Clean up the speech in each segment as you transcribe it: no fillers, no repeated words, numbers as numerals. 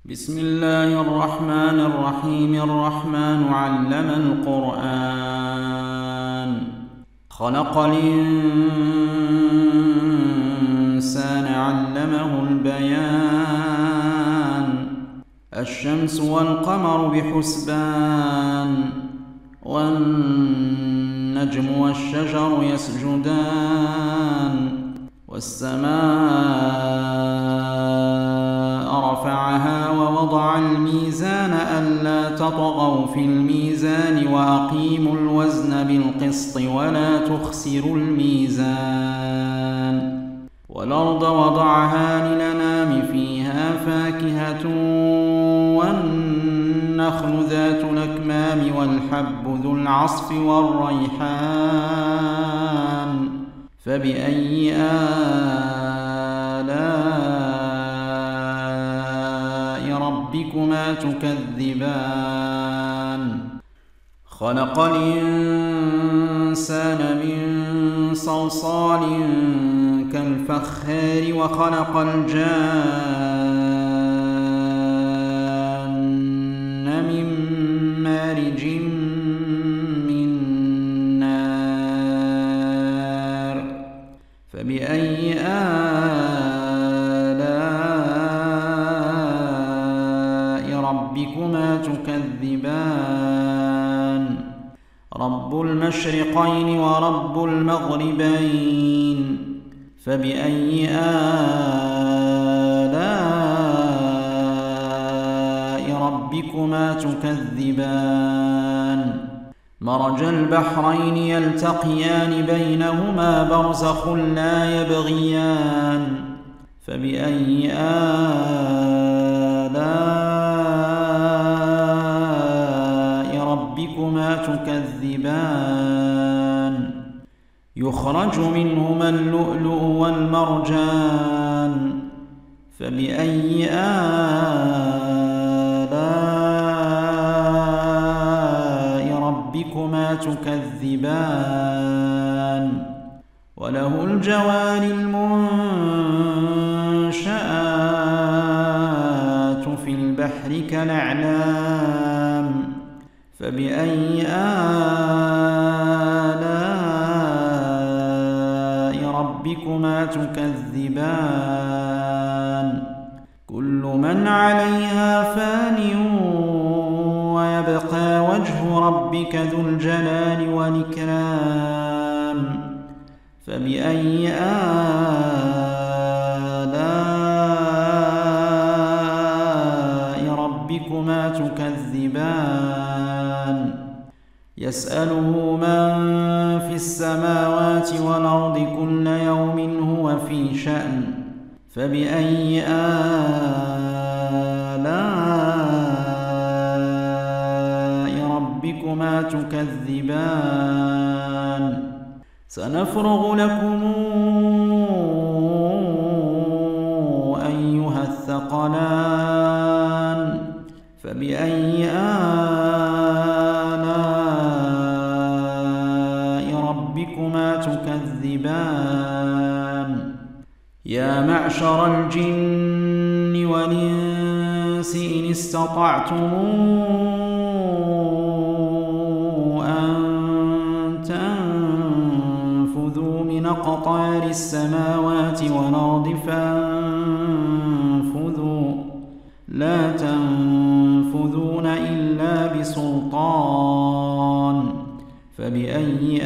بسم الله الرحمن الرحيم. الرحمن علم القرآن، خلق الإنسان، علمه البيان. الشمس والقمر بحسبان، والنجم والشجر يسجدان، والسماء رفعها ووضع الميزان ألا تطغوا في الميزان وأقيموا الوزن بالقسط ولا تخسروا الميزان. والأرض وضعها للأنام فيها فاكهة والنخل ذات الأكمام والحب ذو العصف والريحان. فبأي آلاء ربكما تكذبان؟ خلق الإنسان من صلصال كالفخار، وخلق الجان من مارج من نار. فبأي آلاء ربكما تكذبان؟ رب المشرقين ورب المغربين. فبأي آلاء ربكما تكذبان؟ مرج البحرين يلتقيان بينهما برزخ لا يبغيان. فبأي آلاء ربكما تكذبان؟ يخرج منهما اللؤلؤ والمرجان. فبأي آلاء ربكما تكذبان؟ وله الجوار المنشآت في البحر كالأعلام. فبأي آلاء ربكما تكذبان؟ كل من عليها فان ويبقى وجه ربك ذو الجلال والإكرام. فبأي آلاء ربكما تكذبان؟ يسأله من في السماوات والأرض كل يوم هو في شأن. فبأي آلاء ربكما تكذبان؟ سنفرغ لكم أيها الثقلان. فبأي آلاء ربكما تكذبان؟ يا معشر الجن والإنس إن استطعتم أن تنفذوا من أقطار السماوات والأرض فانفذوا، لا تنفذون إلا بسلطان. فبأي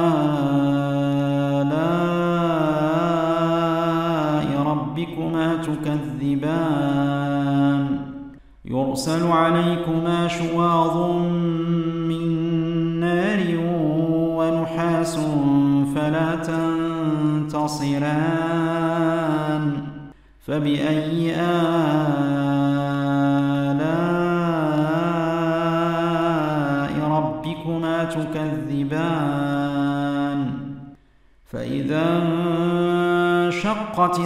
آلاء ربكما تكذبان؟ يرسل عليكما شواظ من نار ونحاس فلا تنتصران. فبأي آلاء ربكما تكذبان؟ فإذا انشقت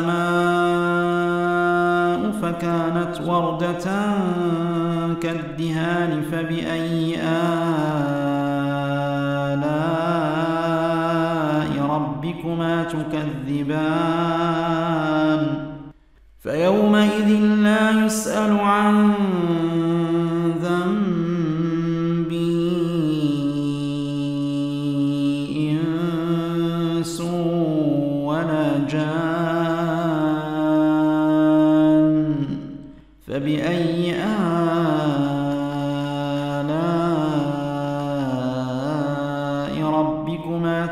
السماء فكانت وردة كالدهان. فبأي آلاء ربكما تكذبان؟ فيومئذ لا يسأل عن ذنبه إنس ولا جان فبأي آلاء ربكما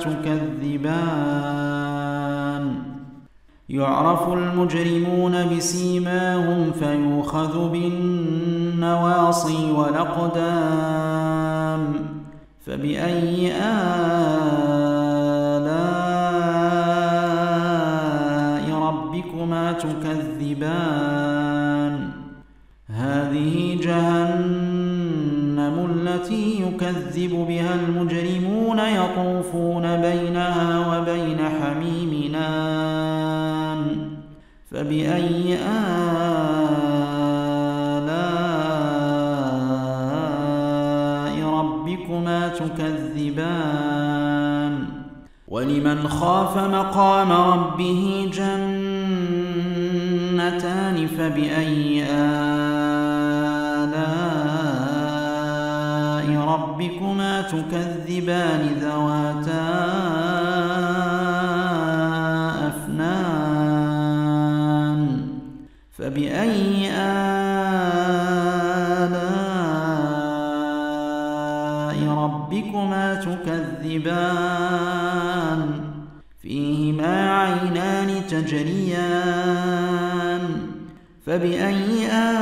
تكذبان يعرف المجرمون بسيماهم فيؤخذ بالنواصي والأقدام فبأي آلاء ربكما تكذبان هذه جهنم التي يكذب بها المجرمون يطوفون بينها وبين حميم آن فبأي آلاء ربكما تكذبان ولمن خاف مقام ربه جنتان فبأي آلاء ربكما تكذبان ذواتا أفنان فبأي آلاء ربكما تكذبان فيهما عينان تجريان فبأي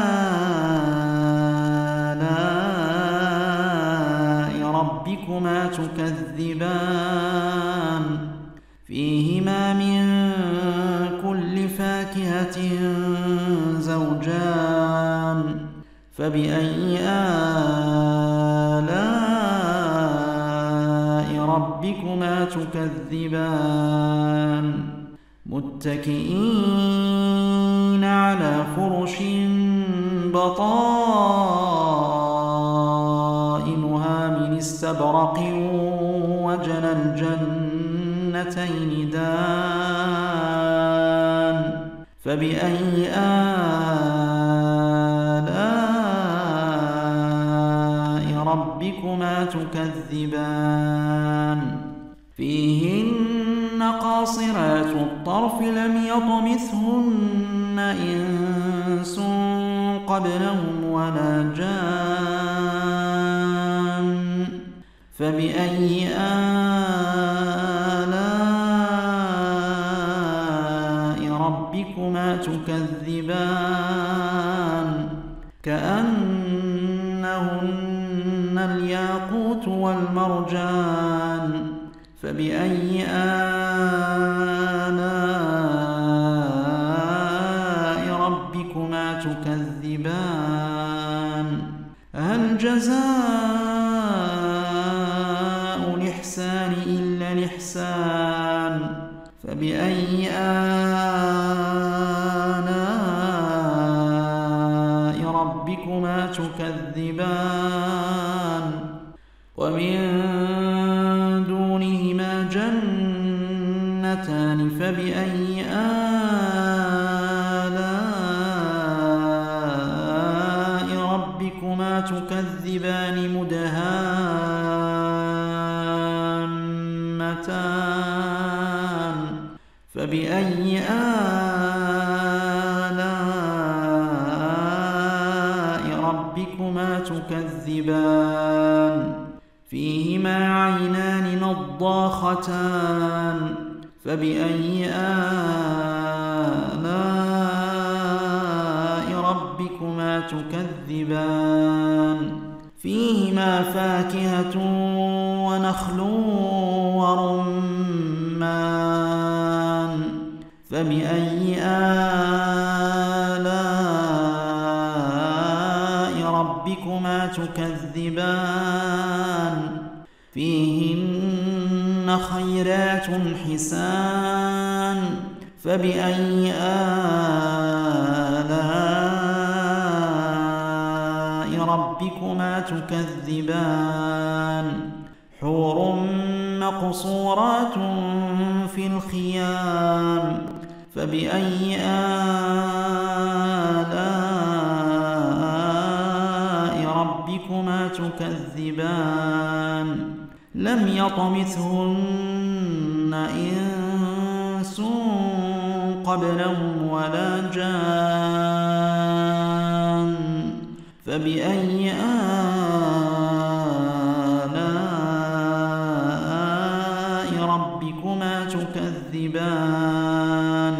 آلاء ربكما تكذبان فيهما من كل فاكهة زوجان فبأي آلاء ربكما تكذبان متكئين على فرش بطائنها من استبرق وجنى الجنتين دان فبأي آلاء ربكما تكذبان فيهن قاصرات الطرف لم يطمثهن إنس قبلهم ولا جان فبأي آلاء ربكما تكذبان كأنهن الياقوت والمرجان فبأي آلاء ربكما تكذبان هل جزاء الإحسان إلا الإحسان فبأي آلاء ربكما تكذبان ومن دونهما جنتان فبأي آلاء ربكما تكذبان مدهامتان فبأي آلاء ربكما تكذبان فيهما عينان نضاختان فبأي آلاء ربكما تكذبان فيهما فاكهة ونخل ورمان فبأي آلاء ربكما تكذبان فيهن خيرات حسان فبأي آلاء ربكما تكذبان حور مقصورات في الخيام فبأي آلاء ربكما تكذبان لم يطمثهن إنس قبلهم ولا جان فبأي آلاء ربكما تكذبان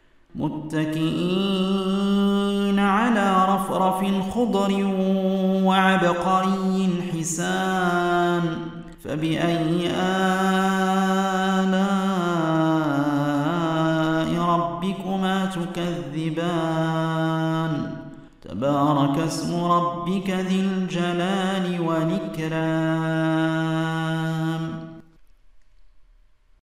متكئين على رفرف خضر وعبقري حسان فبأي آلاء ربكما تكذبان تبارك اسم ربك ذي الجلال والإكرام